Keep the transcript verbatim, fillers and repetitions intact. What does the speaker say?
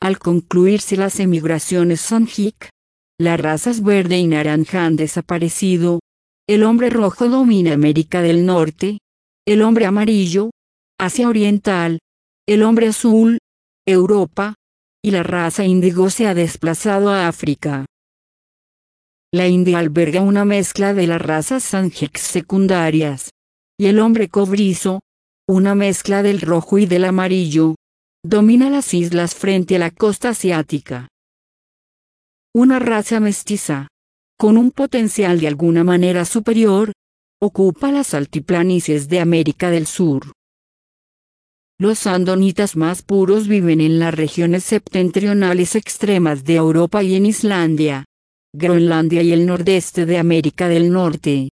Al concluirse las emigraciones Sanjik, las razas verde y naranja han desaparecido. El hombre rojo domina América del Norte, el hombre amarillo, Asia Oriental, el hombre azul, Europa, y la raza índigo se ha desplazado a África. La India alberga una mezcla de las razas Sanjik secundarias, y el hombre cobrizo, una mezcla del rojo y del amarillo, domina las islas frente a la costa asiática. Una raza mestiza, con un potencial de alguna manera superior, ocupa las altiplanicies de América del Sur. Los andonitas más puros viven en las regiones septentrionales extremas de Europa y en Islandia, Groenlandia y el nordeste de América del Norte.